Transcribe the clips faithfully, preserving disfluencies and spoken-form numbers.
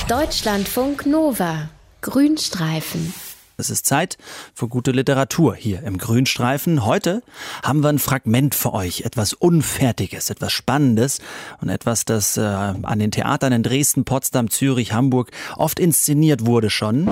Deutschlandfunk Nova. Grünstreifen. Es ist Zeit für gute Literatur hier im Grünstreifen. Heute haben wir ein Fragment für euch, etwas Unfertiges, etwas Spannendes und etwas, das äh, an den Theatern in Dresden, Potsdam, Zürich, Hamburg oft inszeniert wurde schon.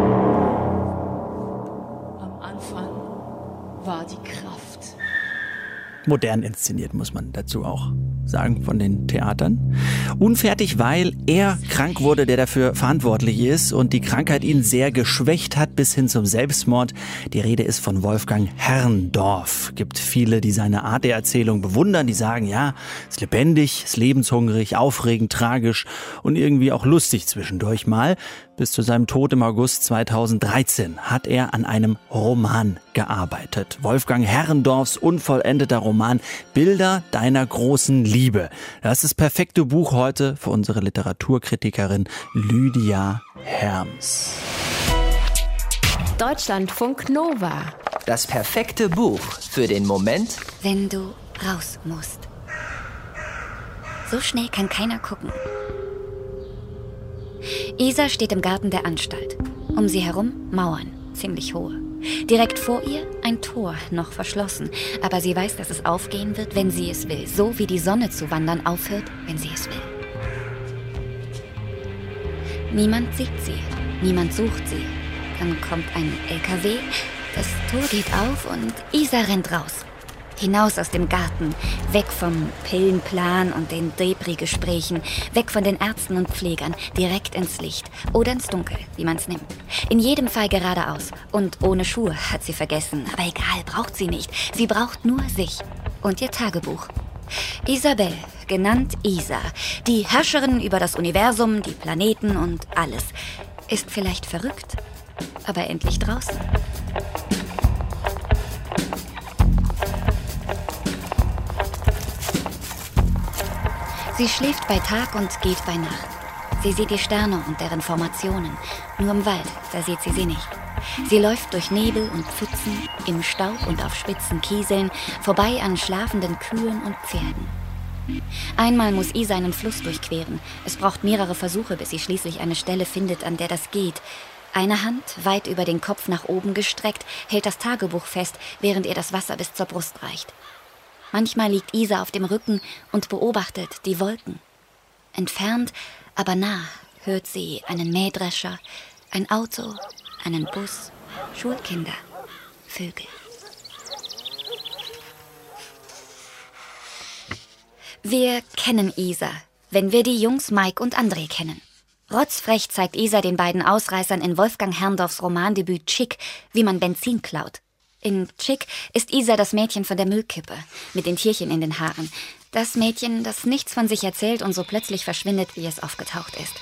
Am Anfang war die Kraft. Modern inszeniert, muss man dazu auch sagen, von den Theatern. Unfertig, weil er krank wurde, der dafür verantwortlich ist und die Krankheit ihn sehr geschwächt hat bis hin zum Selbstmord. Die Rede ist von Wolfgang Herrndorf. Gibt viele, die seine Art der Erzählung bewundern, die sagen, ja, ist lebendig, ist lebenshungrig, aufregend, tragisch und irgendwie auch lustig zwischendurch mal. Bis zu seinem Tod im August zweitausenddreizehn hat er an einem Roman gearbeitet. Wolfgang Herrndorfs unvollendeter Roman Bilder deiner großen Liebe. Das ist das perfekte Buch heute für unsere Literaturkritikerin Lydia Herms. Deutschlandfunk Nova. Das perfekte Buch für den Moment, wenn du raus musst. So schnell kann keiner gucken. Isa steht im Garten der Anstalt. Um sie herum Mauern, ziemlich hohe. Direkt vor ihr ein Tor, noch verschlossen. Aber sie weiß, dass es aufgehen wird, wenn sie es will. So wie die Sonne zu wandern aufhört, wenn sie es will. Niemand sieht sie, niemand sucht sie. Dann kommt ein L K W, das Tor geht auf und Isa rennt raus. Hinaus aus dem Garten, weg vom Pillenplan und den Debris-Gesprächen, weg von den Ärzten und Pflegern, direkt ins Licht oder ins Dunkel, wie man es nimmt. In jedem Fall geradeaus. Und ohne Schuhe hat sie vergessen. Aber egal, braucht sie nicht. Sie braucht nur sich und ihr Tagebuch. Isabel, genannt Isa, die Herrscherin über das Universum, die Planeten und alles, ist vielleicht verrückt, aber endlich draußen. Sie schläft bei Tag und geht bei Nacht. Sie sieht die Sterne und deren Formationen. Nur im Wald, da sieht sie sie nicht. Sie läuft durch Nebel und Pfützen, im Staub und auf spitzen Kieseln, vorbei an schlafenden Kühen und Pferden. Einmal muss Isa einen Fluss durchqueren. Es braucht mehrere Versuche, bis sie schließlich eine Stelle findet, an der das geht. Eine Hand, weit über den Kopf nach oben gestreckt, hält das Tagebuch fest, während ihr das Wasser bis zur Brust reicht. Manchmal liegt Isa auf dem Rücken und beobachtet die Wolken. Entfernt, aber nah, hört sie einen Mähdrescher, ein Auto, einen Bus, Schulkinder, Vögel. Wir kennen Isa, wenn wir die Jungs Mike und André kennen. Rotzfrech zeigt Isa den beiden Ausreißern in Wolfgang Herrndorfs Romandebüt Chick, wie man Benzin klaut. In Chick ist Isa das Mädchen von der Müllkippe, mit den Tierchen in den Haaren. Das Mädchen, das nichts von sich erzählt und so plötzlich verschwindet, wie es aufgetaucht ist.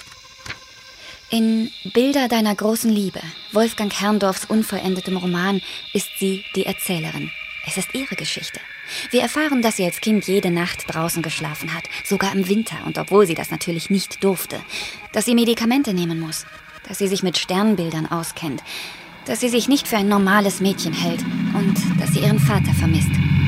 In Bilder deiner großen Liebe, Wolfgang Herrndorfs unvollendetem Roman, ist sie die Erzählerin. Es ist ihre Geschichte. Wir erfahren, dass sie als Kind jede Nacht draußen geschlafen hat, sogar im Winter, und obwohl sie das natürlich nicht durfte. Dass sie Medikamente nehmen muss, dass sie sich mit Sternbildern auskennt, dass sie sich nicht für ein normales Mädchen hält und dass sie ihren Vater vermisst.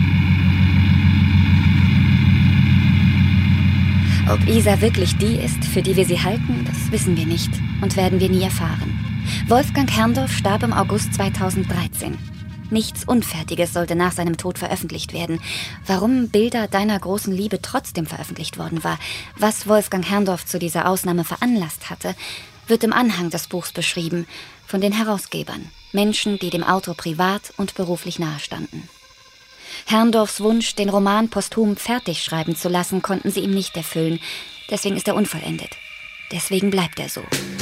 Ob Isa wirklich die ist, für die wir sie halten, das wissen wir nicht und werden wir nie erfahren. Wolfgang Herrndorf starb im August zweitausenddreizehn. Nichts Unfertiges sollte nach seinem Tod veröffentlicht werden. Warum Bilder deiner großen Liebe trotzdem veröffentlicht worden war, was Wolfgang Herrndorf zu dieser Ausnahme veranlasst hatte, wird im Anhang des Buchs beschrieben, von den Herausgebern, Menschen, die dem Autor privat und beruflich nahestanden. Herrndorfs Wunsch, den Roman posthum fertig schreiben zu lassen, konnten sie ihm nicht erfüllen. Deswegen ist er unvollendet. Deswegen bleibt er so.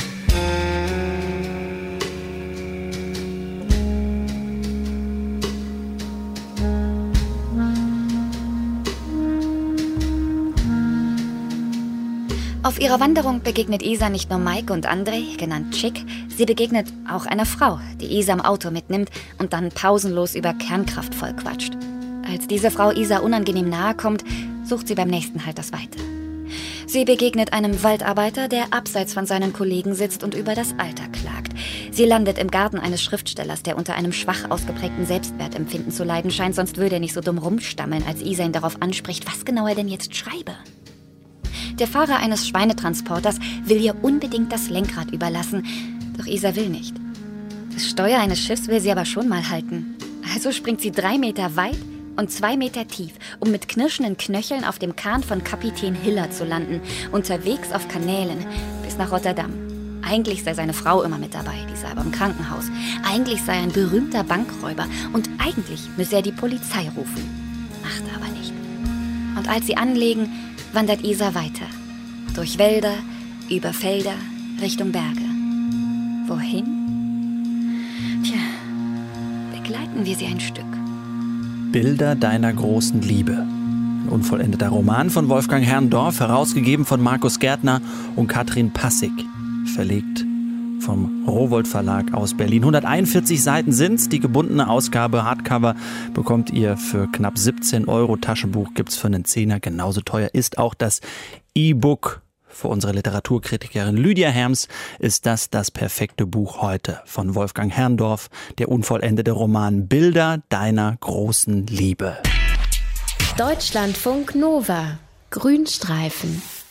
Auf ihrer Wanderung begegnet Isa nicht nur Mike und André, genannt Chick, sie begegnet auch einer Frau, die Isa im Auto mitnimmt und dann pausenlos über Kernkraft vollquatscht. Als diese Frau Isa unangenehm nahe kommt, sucht sie beim nächsten Halt das Weite. Sie begegnet einem Waldarbeiter, der abseits von seinen Kollegen sitzt und über das Alter klagt. Sie landet im Garten eines Schriftstellers, der unter einem schwach ausgeprägten Selbstwertempfinden zu leiden scheint, sonst würde er nicht so dumm rumstammeln, als Isa ihn darauf anspricht, was genau er denn jetzt schreibe. Der Fahrer eines Schweinetransporters will ihr unbedingt das Lenkrad überlassen, doch Isa will nicht. Das Steuer eines Schiffs will sie aber schon mal halten. Also springt sie drei Meter weit und zwei Meter tief, um mit knirschenden Knöcheln auf dem Kahn von Kapitän Hiller zu landen, unterwegs auf Kanälen bis nach Rotterdam. Eigentlich sei seine Frau immer mit dabei, die sei aber im Krankenhaus. Eigentlich sei er ein berühmter Bankräuber und eigentlich müsse er die Polizei rufen. Macht er aber nicht. Und als sie anlegen, wandert Isa weiter. Durch Wälder, über Felder, Richtung Berge. Wohin? Tja, begleiten wir sie ein Stück. Bilder deiner großen Liebe. Ein unvollendeter Roman von Wolfgang Herrndorf, herausgegeben von Markus Gärtner und Katrin Passig. Verlegt vom Rowohlt Verlag aus Berlin. hunderteinundvierzig Seiten sind's. Die gebundene Ausgabe Hardcover bekommt ihr für knapp siebzehn Euro. Taschenbuch gibt's für einen Zehner. Genauso teuer ist auch das E-Book. Für unsere Literaturkritikerin Lydia Herms ist das das perfekte Buch heute von Wolfgang Herrndorf, der unvollendete Roman Bilder deiner großen Liebe. Deutschlandfunk Nova. Grünstreifen.